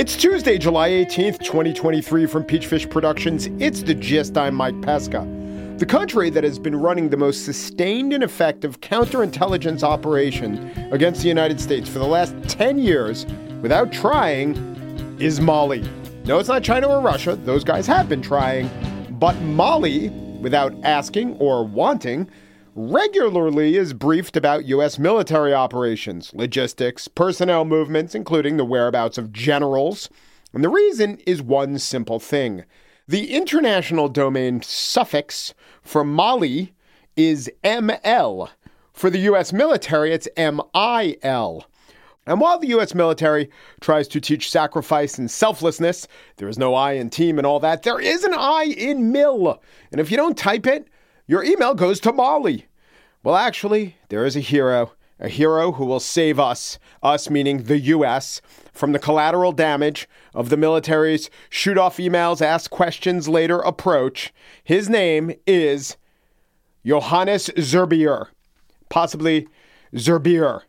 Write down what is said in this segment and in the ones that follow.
It's Tuesday, July 18th, 2023 from Peachfish Productions. It's The Gist. I'm Mike Pesca. The country that has been running the most sustained and effective counterintelligence operation against the United States for the last 10 years without trying is Mali. No, it's not China or Russia. Those guys have been trying. But Mali, without asking or wanting, regularly is briefed about U.S. military operations, logistics, personnel movements, including the whereabouts of generals. And the reason is one simple thing. The international domain suffix for Mali is ML. For the U.S. military, it's MIL. And while the U.S. military tries to teach sacrifice and selflessness, there is no I in team and all that. There is an I in mill. And if you don't type it, your email goes to Mali. Well, actually, there is a hero who will save us meaning the U.S., from the collateral damage of the military's shoot off emails, ask questions later approach. His name is Johannes Zurbier, possibly Zurbier,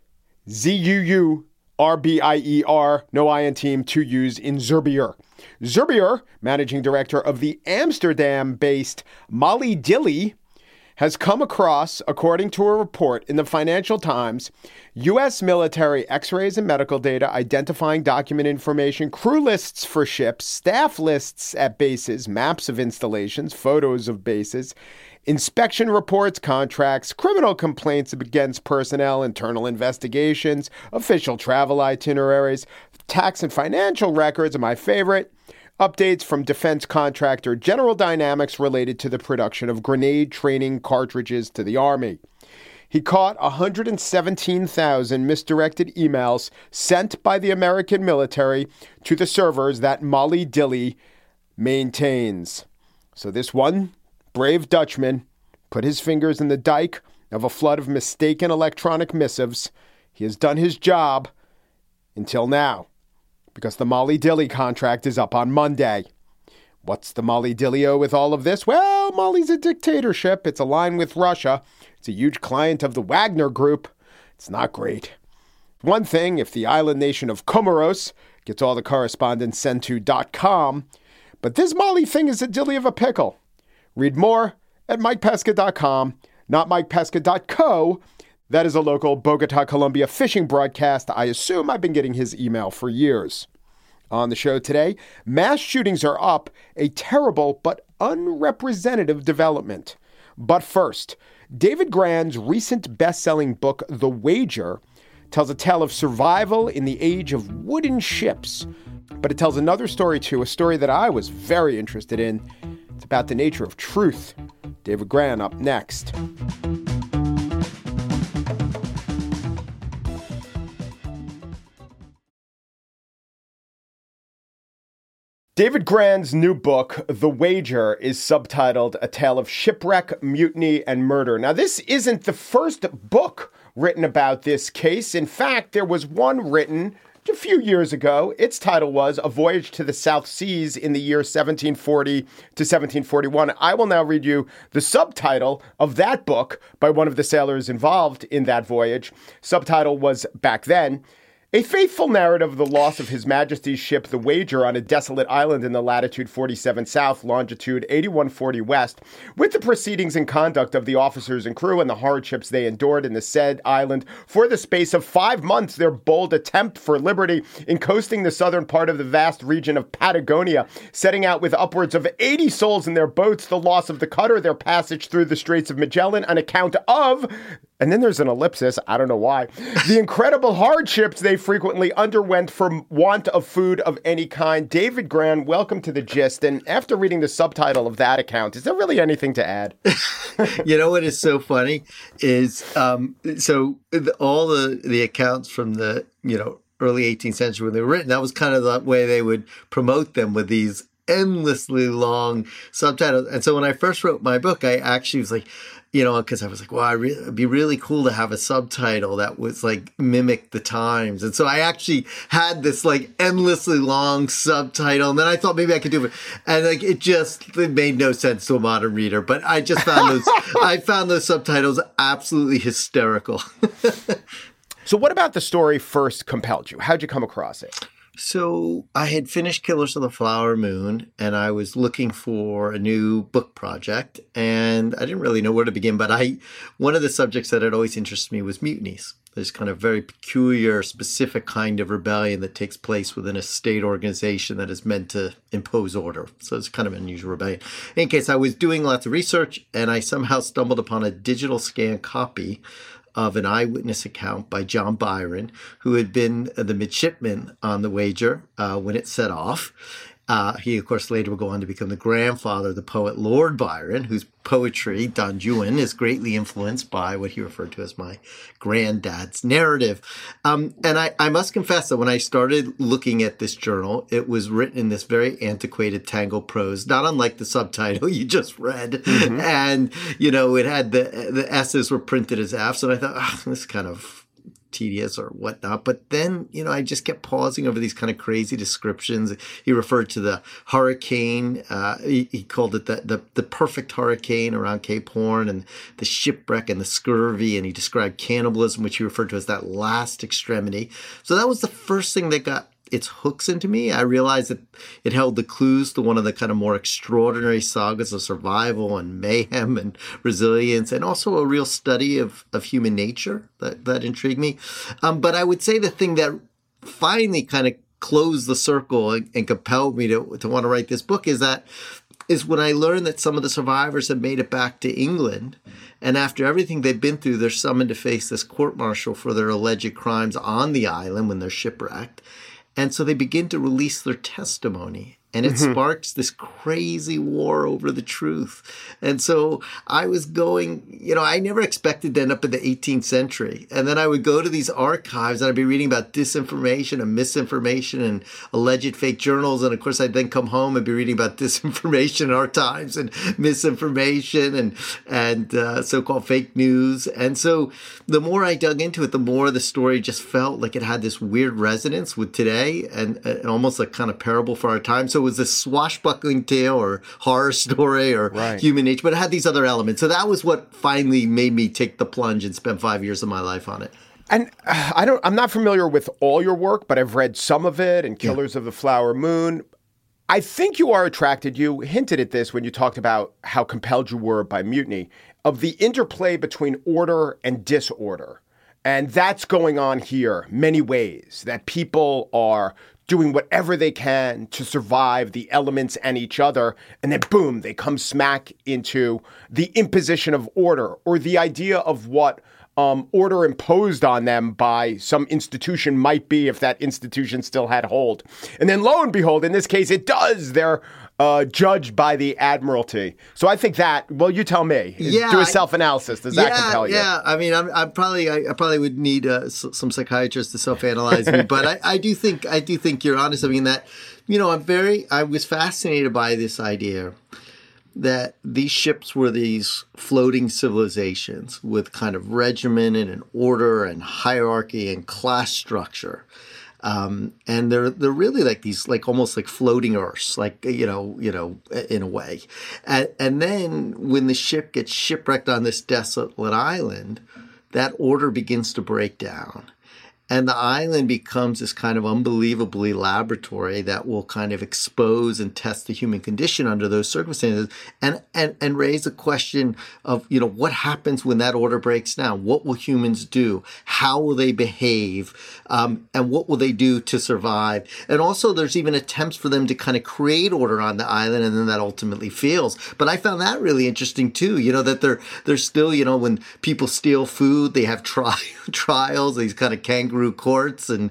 Zurbier, no I in team, two U's in Zurbier. Zurbier, managing director of the Amsterdam-based Mali Dili, has come across, according to a report in the Financial Times, U.S. military x-rays and medical data identifying document information, crew lists for ships, staff lists at bases, maps of installations, photos of bases, inspection reports, contracts, criminal complaints against personnel, internal investigations, official travel itineraries, tax and financial records, and my favorite, updates from defense contractor General Dynamics related to the production of grenade training cartridges to the Army. He caught 117,000 misdirected emails sent by the American military to the servers that Mali Dili maintains. So this one brave Dutchman put his fingers in the dike of a flood of mistaken electronic missives. He has done his job until now, because the Mali Dili contract is up on Monday. What's the Mali Dilio with all of this? Well, Mali's a dictatorship. It's aligned with Russia. It's a huge client of the Wagner Group. It's not great. One thing, if the island nation of Comoros gets all the correspondence sent to .com, but this Mali thing is a dilly of a pickle. Read more at MikePesca.com, not MikePesca.co. That is a local Bogota, Colombia fishing broadcast. I assume I've been getting his email for years. On the show today, mass shootings are up, a terrible but unrepresentative development. But first, David Grann's recent best-selling book, The Wager, tells a tale of survival in the age of wooden ships. But it tells another story too, a story that I was very interested in. It's about the nature of truth. David Grann up next. David Grann's new book, The Wager, is subtitled A Tale of Shipwreck, Mutiny, and Murder. Now, this isn't the first book written about this case. In fact, there was one written a few years ago. Its title was A Voyage to the South Seas in the year 1740 to 1741. I will now read you the subtitle of that book by one of the sailors involved in that voyage. Subtitle was, back then, A Faithful Narrative of the Loss of His Majesty's Ship, The Wager, on a Desolate Island in the latitude 47 south, longitude 8140 west, with the proceedings and conduct of the officers and crew and the hardships they endured in the said island for the space of 5 months, their bold attempt for liberty in coasting the southern part of the vast region of Patagonia, setting out with upwards of 80 souls in their boats, the loss of the cutter, their passage through the Straits of Magellan, an account of, and then there's an ellipsis, I don't know why, the incredible hardships they frequently underwent for want of food of any kind. David Grann, welcome to The Gist. And after reading the subtitle of that account, is there really anything to add? You know what is so funny is all the accounts from the early 18th century when they were written, that was kind of the way they would promote them, with these endlessly long subtitles. And so when I first wrote my book, I actually was like, because I was like, well, it'd be really cool to have a subtitle that was like mimic the times. And so I actually had this like endlessly long subtitle. And then I thought maybe I could do it. And like it made no sense to a modern reader. But I just found those subtitles absolutely hysterical. So what about the story first compelled you? How'd you come across it? So I had finished Killers of the Flower Moon, and I was looking for a new book project, and I didn't really know where to begin. But one of the subjects that had always interested me was mutinies. This kind of very peculiar, specific kind of rebellion that takes place within a state organization that is meant to impose order. So it's kind of an unusual rebellion. In any case, I was doing lots of research, and I somehow stumbled upon a digital scan copy of an eyewitness account by John Byron, who had been the midshipman on the Wager when it set off. He, of course, later would go on to become the grandfather of the poet Lord Byron, whose poetry, Don Juan, is greatly influenced by what he referred to as my granddad's narrative. And I must confess that when I started looking at this journal, it was written in this very antiquated tangled prose, not unlike the subtitle you just read. Mm-hmm. And, it had the S's were printed as F's. And I thought, this is kind of tedious or whatnot. But then, I just kept pausing over these kind of crazy descriptions. He referred to the hurricane. He called it the perfect hurricane around Cape Horn, and the shipwreck and the scurvy. And he described cannibalism, which he referred to as that last extremity. So that was the first thing that got its hooks into me. I realized that it held the clues to one of the kind of more extraordinary sagas of survival and mayhem and resilience, and also a real study of human nature that intrigued me. But I would say the thing that finally kind of closed the circle and compelled me to want to write this book is when I learned that some of the survivors had made it back to England. And after everything they've been through, they're summoned to face this court-martial for their alleged crimes on the island when they're shipwrecked. And so they begin to release their testimony, and it sparks this crazy war over the truth. And so I was going, I never expected to end up in the 18th century. And then I would go to these archives and I'd be reading about disinformation and misinformation and alleged fake journals. And of course, I'd then come home and be reading about disinformation in our times and misinformation and so-called fake news. And so the more I dug into it, the more the story just felt like it had this weird resonance with today and almost like kind of parable for our time. So it was a swashbuckling tale or horror story or human nature, but it had these other elements. So that was what finally made me take the plunge and spend 5 years of my life on it. And I'm not familiar with all your work, but I've read some of it and Killers of the Flower Moon. I think you hinted at this when you talked about how compelled you were by mutiny, of the interplay between order and disorder. And that's going on here many ways, that people are doing whatever they can to survive the elements and each other. And then boom, they come smack into the imposition of order, or the idea of what order imposed on them by some institution might be if that institution still had hold. And then lo and behold, in this case, it does. They're judged by the Admiralty. So I think that, well, you tell me. Yeah, do a self-analysis. Does that compel you? Yeah, I mean, I probably would need some psychiatrists to self-analyze me, but I do think you're honest. I mean, that, I was fascinated by this idea that these ships were these floating civilizations with kind of regimen and an order and hierarchy and class structure. And they're really like these, like almost like floating Earths, like, in a way. And then when the ship gets shipwrecked on this desolate island, that order begins to break down. And the island becomes this kind of unbelievably laboratory that will kind of expose and test the human condition under those circumstances and raise a question of, what happens when that order breaks down? What will humans do? How will they behave? And what will they do to survive? And also there's even attempts for them to kind of create order on the island, and then that ultimately fails. But I found that really interesting too, that they're still, when people steal food, they have trials, these kind of kangaroo courts. And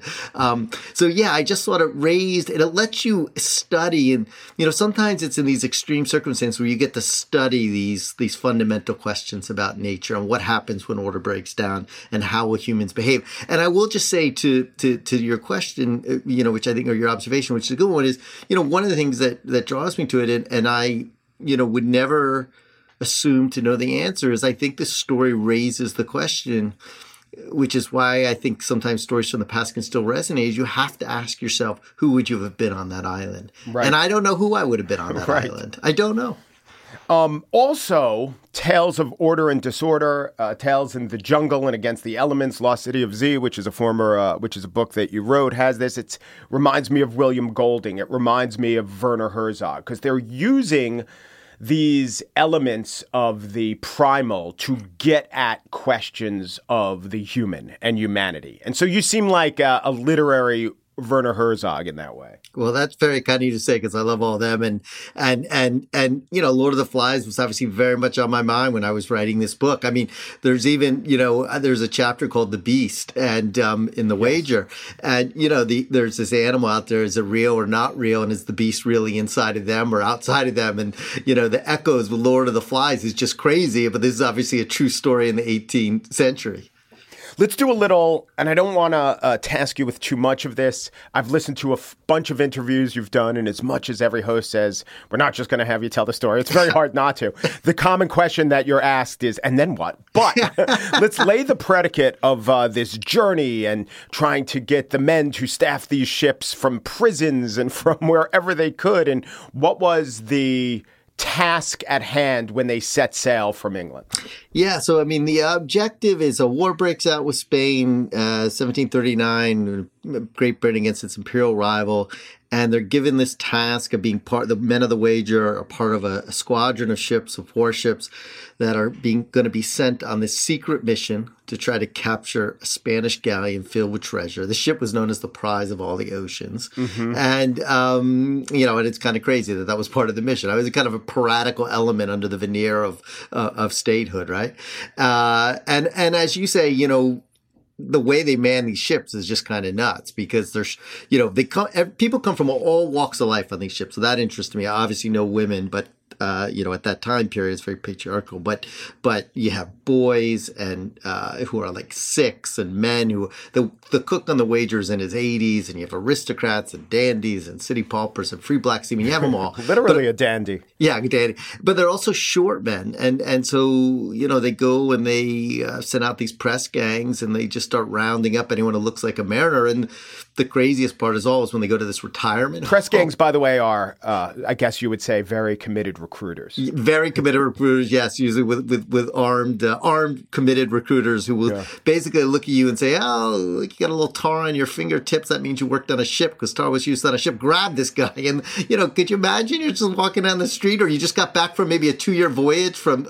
I just sort of raised, and it lets you study. And, sometimes it's in these extreme circumstances where you get to study these fundamental questions about nature and what happens when order breaks down and how will humans behave. And I will just say to your question, which I think, or your observation, which is a good one, is, one of the things that draws me to it, and I, would never assume to know the answer, is I think this story raises the question, which is why I think sometimes stories from the past can still resonate. You have to ask yourself, who would you have been on that island? Right. And I don't know who I would have been on that island. I don't know. Also, Tales of Order and Disorder, Tales in the Jungle and Against the Elements, Lost City of Z, which is a book that you wrote, has this. It reminds me of William Golding. It reminds me of Werner Herzog, because they're using these elements of the primal to get at questions of the human and humanity. And so you seem like a literary Werner Herzog in that way. Well, that's very kind of you to say, because I love all of them. And Lord of the Flies was obviously very much on my mind when I was writing this book. I mean, there's even, there's a chapter called The Beast and in The Wager. And, there's this animal out there. Is it real or not real? And is the beast really inside of them or outside of them? And, the echoes with Lord of the Flies is just crazy. But this is obviously a true story in the 18th century. Let's do a little, and I don't want to task you with too much of this. I've listened to a bunch of interviews you've done, and as much as every host says, we're not just going to have you tell the story, it's very hard not to. The common question that you're asked is, and then what? But let's lay the predicate of this journey and trying to get the men to staff these ships from prisons and from wherever they could. And what was the task at hand when they set sail from England? Yeah, so I mean, the objective is a war breaks out with Spain, 1739, Great Britain against its imperial rival, and they're given this task of being the men of the Wager are part of a squadron of ships, of warships, that are going to be sent on this secret mission to try to capture a Spanish galleon filled with treasure. The ship was known as the prize of all the oceans. Mm-hmm. And, and it's kind of crazy that was part of the mission. I was kind of a piratical element under the veneer of statehood, right? And as you say, the way they man these ships is just kind of nuts, because there's, people come from all walks of life on these ships. So that interests me. I obviously know women, but at that time period, it's very patriarchal, but you have boys and who are like 6, and men who the cook on the Wager is in his 80s, and you have aristocrats and dandies and city paupers and free black seamen. You have them all. Literally a dandy. Yeah, a dandy. But they're also short men, and so they go and they send out these press gangs, and they just start rounding up anyone who looks like a mariner. And the craziest part is when they go to this retirement. Press gangs, by the way, are I guess you would say very committed recruiters. Very committed recruiters, yes, usually with armed committed recruiters who will basically look at you and say, "Oh, you got a little tar on your fingertips. That means you worked on a ship, because tar was used on a ship. Grab this guy." And could you imagine you're just walking down the street, or you just got back from maybe a 2-year voyage from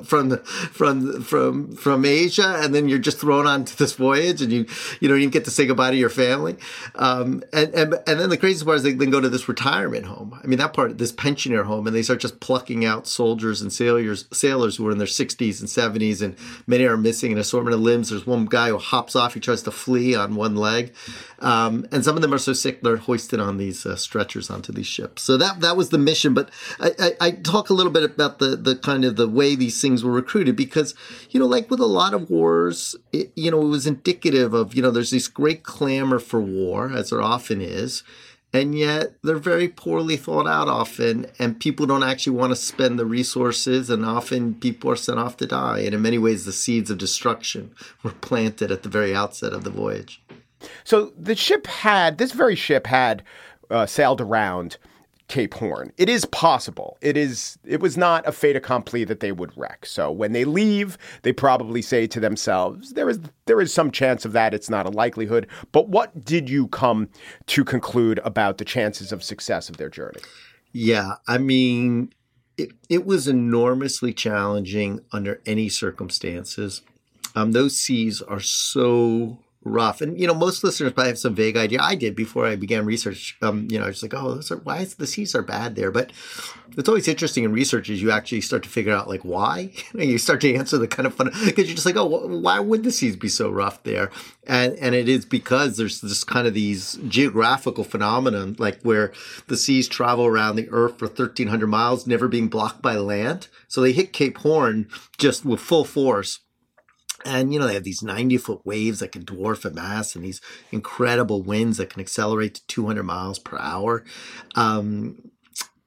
Asia, and then you're just thrown onto this voyage, and you don't even get to say goodbye to your family. And then the craziest part is they then go to this retirement home. I mean, that part, this pensioner home, and they start just plucking out soldiers and sailors who are in their 60s and 70s, and many are missing an assortment of limbs. There's one guy who hops off. He tries to flee on one leg. And some of them are so sick, they're hoisted on these stretchers onto these ships. So that was the mission. But I talk a little bit about the kind of the way these things were recruited, because, like with a lot of wars, it was indicative of, there's this great clamor for war, as there often is. And yet they're very poorly thought out often, and people don't actually want to spend the resources, and often people are sent off to die. And in many ways, the seeds of destruction were planted at the very outset of the voyage. So this very ship had sailed around Cape Horn. It is possible. It was not a fait accompli that they would wreck. So when they leave, they probably say to themselves, there is some chance of that. It's not a likelihood. But what did you come to conclude about the chances of success of their journey? Yeah, I mean, it was enormously challenging under any circumstances. Those seas are so rough. And, most listeners probably have some vague idea. I did before I began research. I was like, why is the seas are bad there? But it's always interesting in research as you actually start to figure out, like, why? You start to answer the kind of fun, because you're just like, why would the seas be so rough there? And it is because there's this kind of these geographical phenomenon, like where the seas travel around the earth for 1,300 miles, never being blocked by land. So they hit Cape Horn just with full force. And, they have these 90-foot waves that can dwarf a mast, and these incredible winds that can accelerate to 200 miles per hour.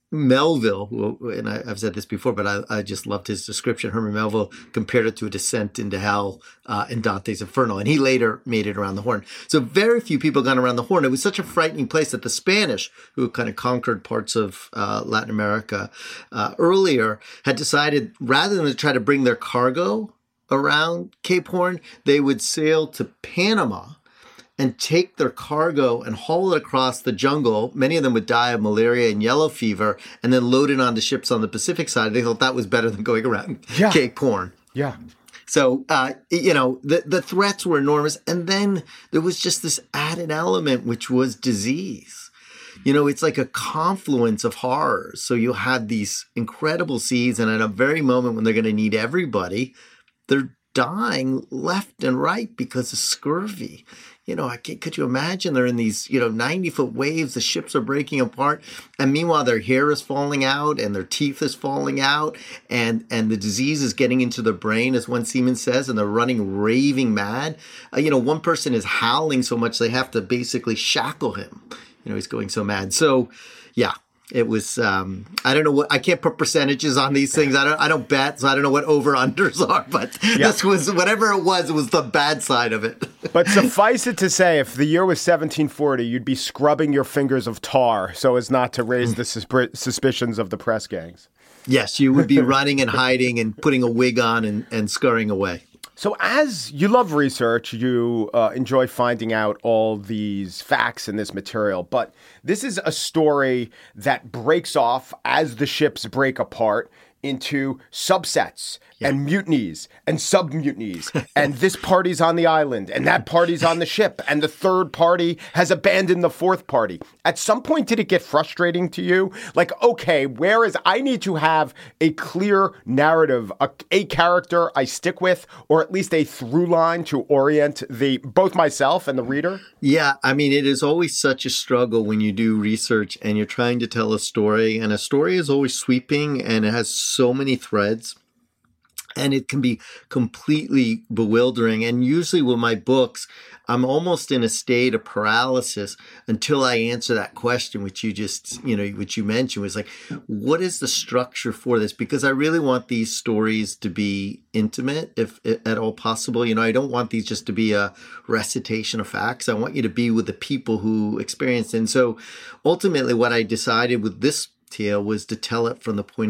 Melville, and I've said this before, but I just loved his description. Herman Melville compared it to a descent into hell in Dante's Inferno, and he later made it around the Horn. So very few people got around the Horn. It was such a frightening place that the Spanish, who kind of conquered parts of Latin America earlier, had decided rather than to try to bring their cargo around Cape Horn, they would sail to Panama and take their cargo and haul it across the jungle. Many of them would die of malaria and yellow fever, and then load it onto ships on the Pacific side. They thought that was better than going around Cape Horn. Yeah. So, the threats were enormous. And then there was just this added element, which was disease. It's like a confluence of horrors. So you had these incredible seas, and at a very moment when they're going to need everybody, they're dying left and right because of scurvy. Could you imagine they're in these, 90-foot waves, the ships are breaking apart, and meanwhile their hair is falling out and their teeth is falling out, and the disease is getting into their brain, as one seaman says, and they're running raving mad. One person is howling so much they have to basically shackle him. He's going so mad. So, yeah. It was, I don't know I can't put percentages on these things. I don't bet, so I don't know what over-unders are, but This was, whatever it was the bad side of it. But suffice it to say, if the year was 1740, you'd be scrubbing your fingers of tar so as not to raise the suspicions of the press gangs. Yes, you would be running and hiding and putting a wig on and scurrying away. So as you love research, you enjoy finding out all these facts in this material, but this is a story that breaks off as the ships break apart into subsets and mutinies and submutinies. And this party's on the island and that party's on the ship and the third party has abandoned the fourth party. At some point, did it get frustrating to you? Like, okay, I need to have a clear narrative, a character I stick with, or at least a through line to orient both myself and the reader? Yeah, I mean, it is always such a struggle when you do research and you're trying to tell a story, and a story is always sweeping and it has so many threads. And it can be completely bewildering. And usually with my books, I'm almost in a state of paralysis until I answer that question, which which you mentioned, was like, what is the structure for this? Because I really want these stories to be intimate, if at all possible. I don't want these just to be a recitation of facts. I want you to be with the people who experienced it. And so ultimately what I decided with this tale was to tell it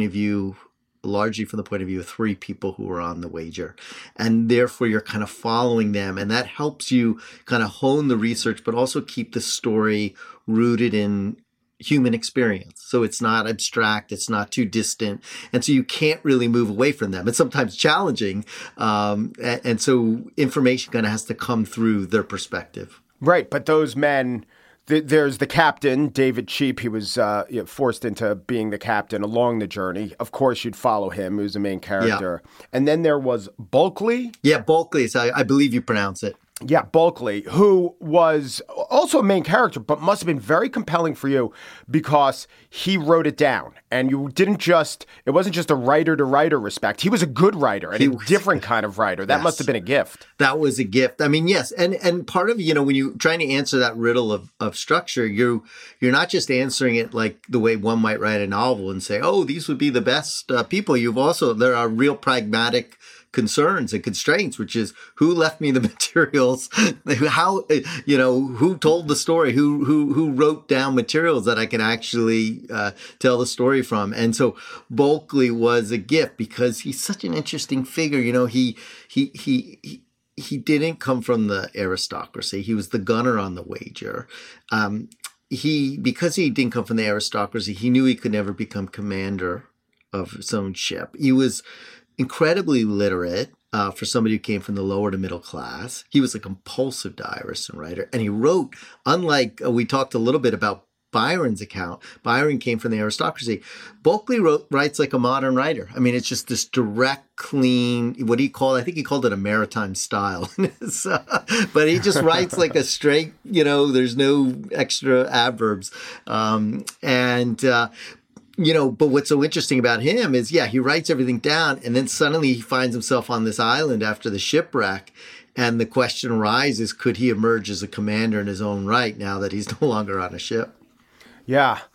largely from the point of view of three people who were on the wager. And therefore you're kind of following them. And that helps you kind of hone the research, but also keep the story rooted in human experience. So it's not abstract, it's not too distant. And so you can't really move away from them. It's sometimes challenging. And so information kind of has to come through their perspective. Right. But those men... There's the captain, David Cheap. He was forced into being the captain along the journey. Of course, you'd follow him. He was the main character. Yeah. And then there was Bulkley. Yeah, Bulkley. I believe you pronounce it. Yeah, Bulkley, who was also a main character, but must have been very compelling for you because he wrote it down. And you it wasn't just a writer-to-writer respect. He was a good writer and a different kind of writer. That must have been a gift. That was a gift. I mean, yes. And part of, when you're trying to answer that riddle of structure, you're not just answering it like the way one might write a novel and say, oh, these would be the best people. There are real pragmatic concerns and constraints, which is who left me the materials, who told the story, who wrote down materials that I can actually tell the story from. And so Bulkley was a gift because he's such an interesting figure. He didn't come from the aristocracy. He was the gunner on the wager. Because he didn't come from the aristocracy, he knew he could never become commander of his own ship. He was incredibly literate for somebody who came from the lower to middle class. He was a compulsive diarist and writer. And he wrote, unlike we talked a little bit about Byron's account. Byron came from the aristocracy. Bulkley writes like a modern writer. I mean, it's just this direct, clean, I think he called it a maritime style. But he just writes like a straight, there's no extra adverbs. But what's so interesting about him is, he writes everything down and then suddenly he finds himself on this island after the shipwreck. And the question arises, could he emerge as a commander in his own right now that he's no longer on a ship? Yeah.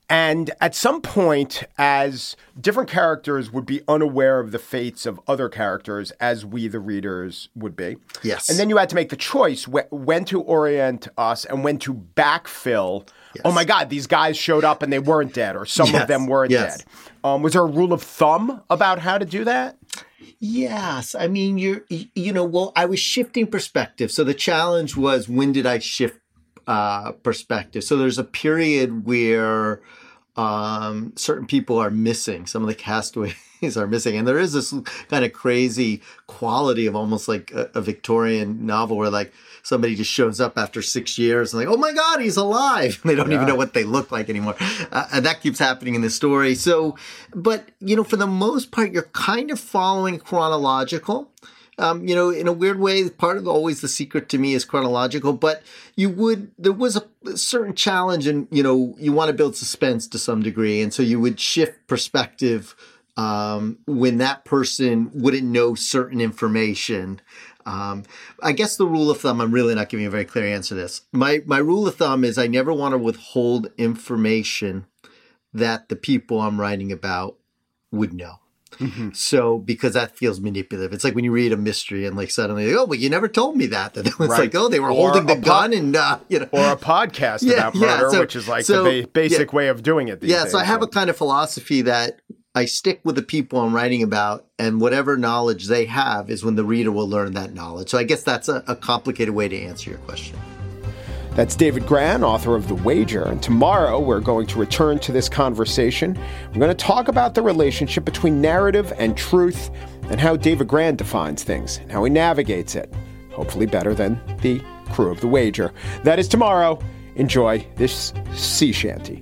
And at some point, as different characters would be unaware of the fates of other characters, as we, the readers, would be. Yes. And then you had to make the choice when to orient us and when to backfill. Yes. Oh, my God, these guys showed up and they weren't dead, or some of them weren't dead. Was there a rule of thumb about how to do that? Yes. I mean, I was shifting perspective. So the challenge was, when did I shift perspective? So there's a period where certain people are missing. Some of the castaways are missing. And there is this kind of crazy quality of almost like a Victorian novel where like somebody just shows up after 6 years and like, oh my God, he's alive. And they don't even know what they look like anymore. And that keeps happening in the story. So, but, for the most part, you're kind of following chronological. In a weird way, part of always the secret to me is chronological, but there was a certain challenge and, you want to build suspense to some degree. And so you would shift perspective when that person wouldn't know certain information. I guess the rule of thumb, I'm really not giving a very clear answer to this. My rule of thumb is I never want to withhold information that the people I'm writing about would know. Mm-hmm. So, because that feels manipulative. It's like when you read a mystery and like suddenly, oh, well, you never told me that. And it's like, oh, they were holding the gun and, Or a podcast about murder, which is like the basic way of doing it these days. So I have a kind of philosophy that I stick with the people I'm writing about, and whatever knowledge they have is when the reader will learn that knowledge. So I guess that's a complicated way to answer your question. That's David Grann, author of The Wager. And tomorrow, we're going to return to this conversation. We're going to talk about the relationship between narrative and truth and how David Grann defines things and how he navigates it. Hopefully better than the crew of The Wager. That is tomorrow. Enjoy this sea shanty.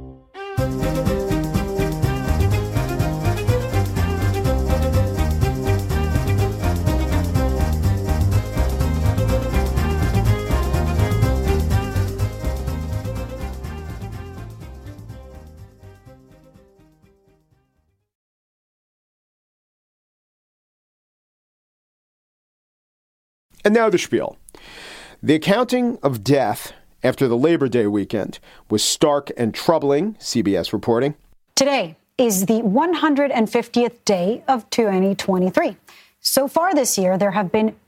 And now the spiel. The accounting of death after the Labor Day weekend was stark and troubling, CBS reporting. Today is the 150th day of 2023. So far this year, there have been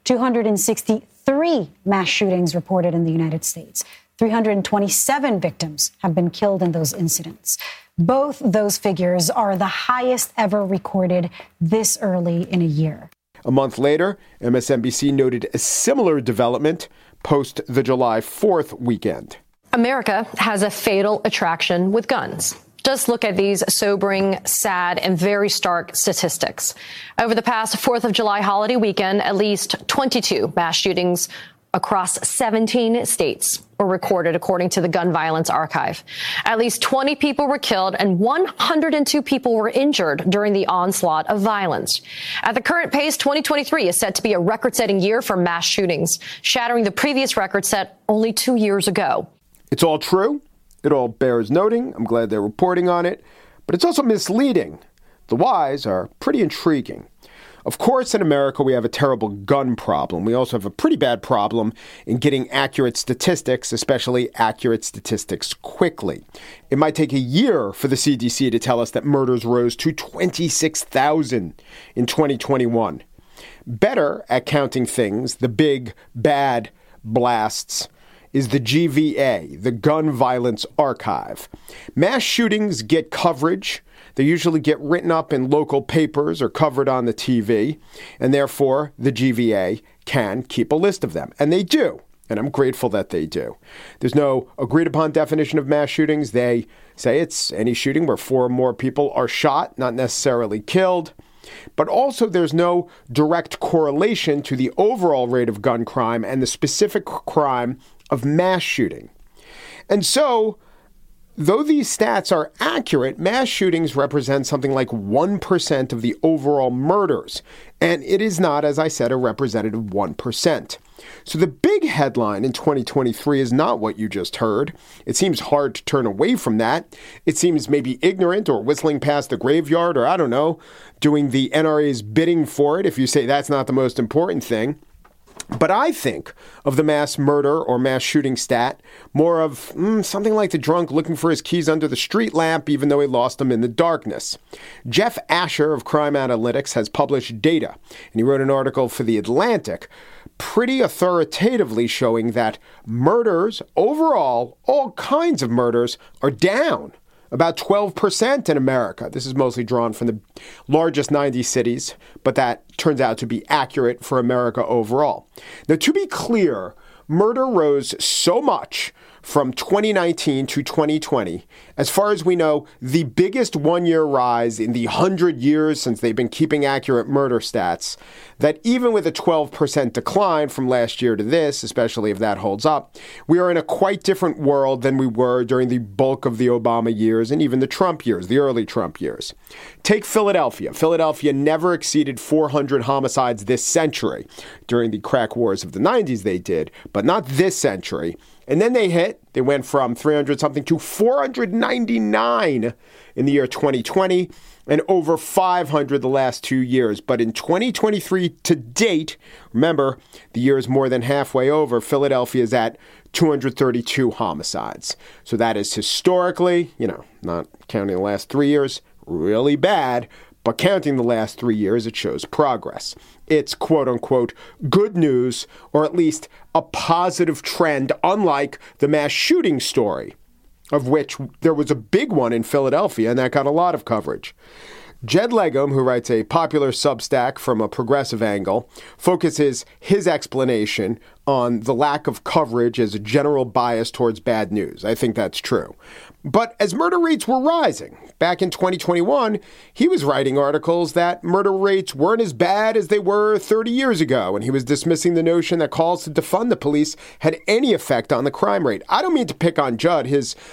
263 mass shootings reported in the United States. 327 victims have been killed in those incidents. Both those figures are the highest ever recorded this early in a year. A month later, MSNBC noted a similar development post the July 4th weekend. America has a fatal attraction with guns. Just look at these sobering, sad, and very stark statistics. Over the past 4th of July holiday weekend, at least 22 mass shootings across 17 states were recorded, according to the Gun Violence Archive. At least 20 people were killed and 102 people were injured during the onslaught of violence. At the current pace, 2023 is set to be a record-setting year for mass shootings, shattering the previous record set only 2 years ago. It's all true. It all bears noting. I'm glad they're reporting on it. But it's also misleading. The whys are pretty intriguing. Of course, in America, we have a terrible gun problem. We also have a pretty bad problem in getting accurate statistics, especially accurate statistics quickly. It might take a year for the CDC to tell us that murders rose to 26,000 in 2021. Better at counting things, the big, bad blasts, is the GVA, the Gun Violence Archive. Mass shootings get coverage. They usually get written up in local papers or covered on the TV, and therefore the GVA can keep a list of them. And they do, and I'm grateful that they do. There's no agreed-upon definition of mass shootings. They say it's any shooting where 4 or more people are shot, not necessarily killed. But also there's no direct correlation to the overall rate of gun crime and the specific crime of mass shooting. And so, though these stats are accurate, mass shootings represent something like 1% of the overall murders. And it is not, as I said, a representative 1%. So the big headline in 2023 is not what you just heard. It seems hard to turn away from that. It seems maybe ignorant or whistling past the graveyard or, I don't know, doing the NRA's bidding for it if you say that's not the most important thing. But I think of the mass murder or mass shooting stat more of something like the drunk looking for his keys under the street lamp, even though he lost them in the darkness. Jeff Asher of Crime Analytics has published data, and he wrote an article for The Atlantic pretty authoritatively showing that murders overall, all kinds of murders, are down. About 12% in America. This is mostly drawn from the largest 90 cities, but that turns out to be accurate for America overall. Now, to be clear, murder rose so much from 2019 to 2020. As far as we know, the biggest one-year rise in the 100 years since they've been keeping accurate murder stats, that even with a 12% decline from last year to this, especially if that holds up, we are in a quite different world than we were during the bulk of the Obama years and even the Trump years, the early Trump years. Take Philadelphia. Philadelphia never exceeded 400 homicides this century. During the crack wars of the 90s they did, but not this century. And then they went from 300-something to 499 in the year 2020 and over 500 the last 2 years. But in 2023 to date, remember, the year is more than halfway over, Philadelphia is at 232 homicides. So that is historically, not counting the last 3 years, really bad. But counting the last 3 years, it shows progress. It's quote-unquote good news, or at least a positive trend, unlike the mass shooting story, of which there was a big one in Philadelphia, and that got a lot of coverage. Jed Legum, who writes a popular Substack from a progressive angle, focuses his explanation on the lack of coverage as a general bias towards bad news. I think that's true. But as murder rates were rising, back in 2021, he was writing articles that murder rates weren't as bad as they were 30 years ago, and he was dismissing the notion that calls to defund the police had any effect on the crime rate. I don't mean to pick on Judd.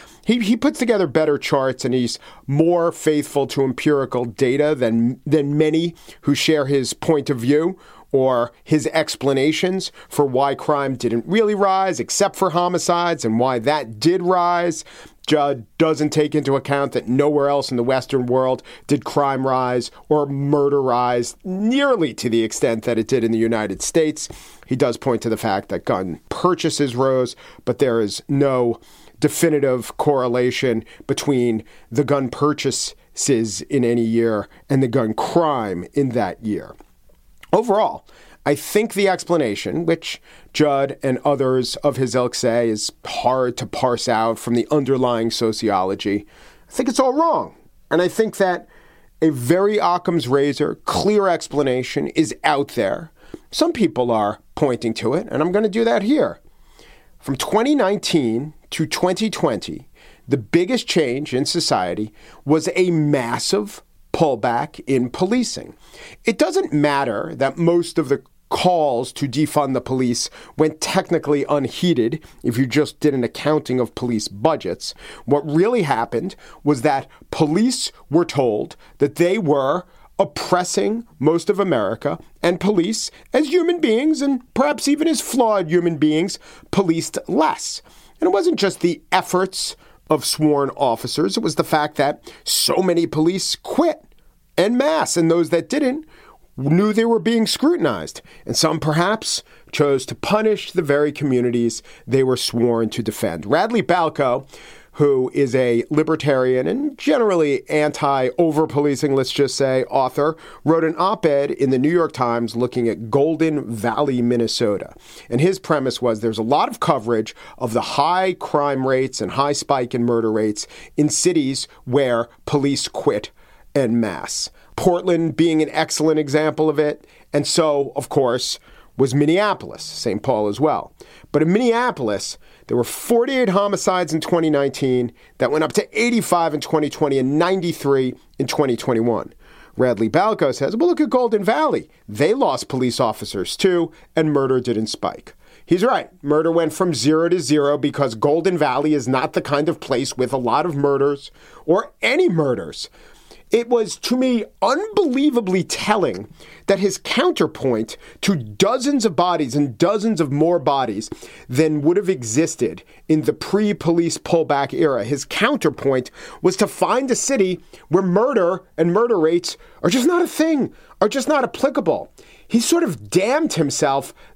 He puts together better charts, and he's more faithful to empirical data than many who share his point of view or his explanations for why crime didn't really rise except for homicides and why that did rise. Judd doesn't take into account that nowhere else in the Western world did crime rise or murder rise nearly to the extent that it did in the United States. He does point to the fact that gun purchases rose, but there is no definitive correlation between the gun purchases in any year and the gun crime in that year. Overall, I think the explanation, which Judd and others of his ilk say is hard to parse out from the underlying sociology, I think it's all wrong. And I think that a very Occam's razor, clear explanation is out there. Some people are pointing to it, and I'm going to do that here. From 2019 to 2020, the biggest change in society was a massive pullback in policing. It doesn't matter that most of the calls to defund the police went technically unheeded if you just did an accounting of police budgets. What really happened was that police were told that they were oppressing most of America, and police, as human beings and perhaps even as flawed human beings, policed less. And it wasn't just the efforts of sworn officers. It was the fact that so many police quit en masse, and those that didn't knew they were being scrutinized. And some perhaps chose to punish the very communities they were sworn to defend. Radley Balko, who is a libertarian and generally anti-over-policing, let's just say, author, wrote an op-ed in the New York Times looking at Golden Valley, Minnesota. And his premise was there's a lot of coverage of the high crime rates and high spike in murder rates in cities where police quit en masse. Portland being an excellent example of it. And so, of course, was Minneapolis, St. Paul as well. But in Minneapolis, there were 48 homicides in 2019 that went up to 85 in 2020 and 93 in 2021. Radley Balko says, well, look at Golden Valley. They lost police officers too, and murder didn't spike. He's right. Murder went from 0 to 0 because Golden Valley is not the kind of place with a lot of murders or any murders. It was, to me, unbelievably telling that his counterpoint to dozens of bodies and dozens of more bodies than would have existed in the pre-police pullback era, his counterpoint was to find a city where murder and murder rates are just not a thing, are just not applicable. He sort of damned himself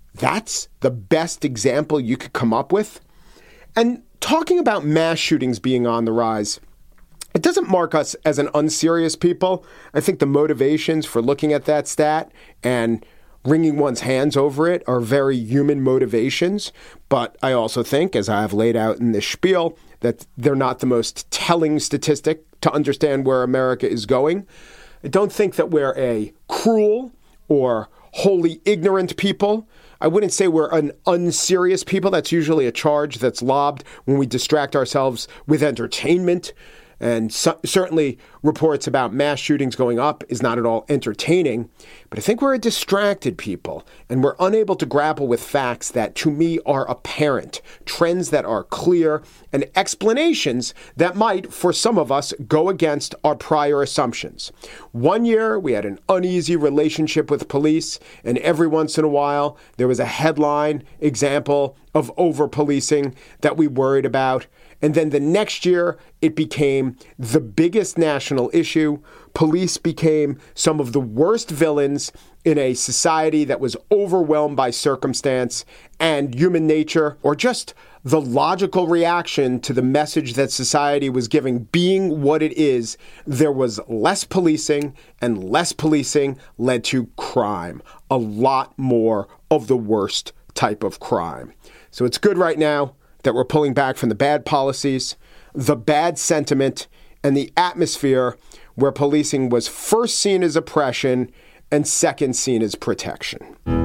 That's the best example you could come up with? And talking about mass shootings being on the rise, it doesn't mark us as an unserious people. I think the motivations for looking at that stat and wringing one's hands over it are very human motivations. But I also think, as I have laid out in this spiel, that they're not the most telling statistic to understand where America is going. I don't think that we're a cruel or wholly ignorant people. I wouldn't say we're an unserious people. That's usually a charge that's lobbed when we distract ourselves with entertainment. And certainly reports about mass shootings going up is not at all entertaining. But I think we're a distracted people, and we're unable to grapple with facts that, to me, are apparent, trends that are clear, and explanations that might, for some of us, go against our prior assumptions. One year, we had an uneasy relationship with police, and every once in a while, there was a headline example of over-policing that we worried about. And then the next year, it became the biggest national issue. Police became some of the worst villains in a society that was overwhelmed by circumstance and human nature, or just the logical reaction to the message that society was giving being what it is. There was less policing, and less policing led to crime, a lot more of the worst type of crime. So it's good right now that we're pulling back from the bad policies, the bad sentiment, and the atmosphere where policing was first seen as oppression and second seen as protection.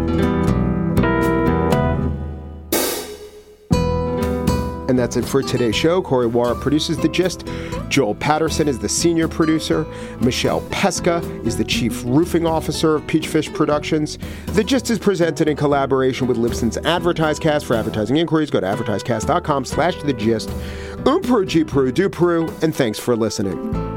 And that's it for today's show. Corey Wara produces The Gist. Joel Patterson is the senior producer. Michelle Pesca is the chief roofing officer of Peachfish Productions. The Gist is presented in collaboration with Libsyn's AdvertiseCast. For advertising inquiries, go to advertisecast.com/thegist. Peru, G Peru, do Peru, and thanks for listening.